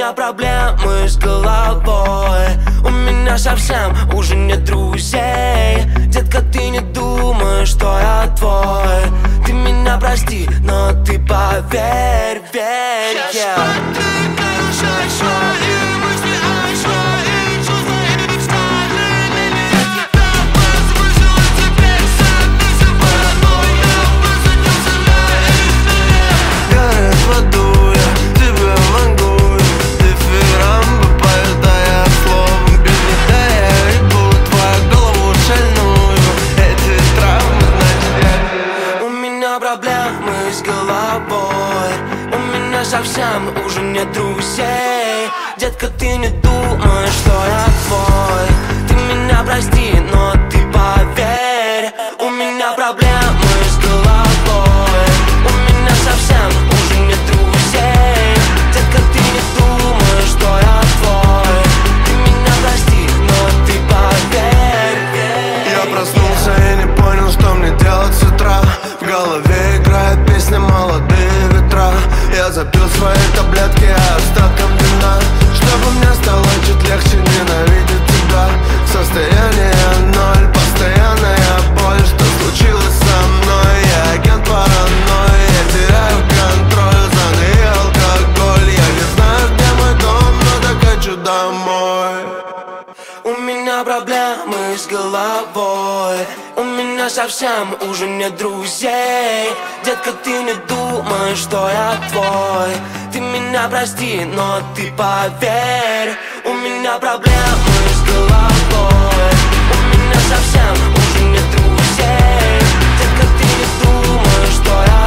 меня проблемы с головой. У меня совсем уже нет друзей. Детка, ты не думай, что я твой. Ты меня прости, но ты поверь, верь, проблемы с головой. У меня совсем уже нет друзей. Детка, ты не думай, что я твой. Ты меня прости, но ты поверь. У меня проблемы с головой. У меня совсем уже нет друзей. Детка, ты не думай, что я твой. Ты меня прости, но ты поверь. Я проснулся и не понял, что мне делать с утра. В голове играет песня «Молодые ветра». Я запил свои таблетки остатком вина, чтобы мне стало чуть легче ненавидеть тебя. Состояние ноль, постоянная боль. Что случилось со мной? Я агент паранойи. Я теряю контроль, зоны и алкоголь. Я не знаю, где мой дом, но так хочу домой. У меня проблемы с головой. У меня совсем уже нет друзей. Детка, ты не думай, что я твой. Ты меня прости, но ты поверь. У меня проблемы с головой. У меня совсем уже нет друзей. Детка, ты не думай, что я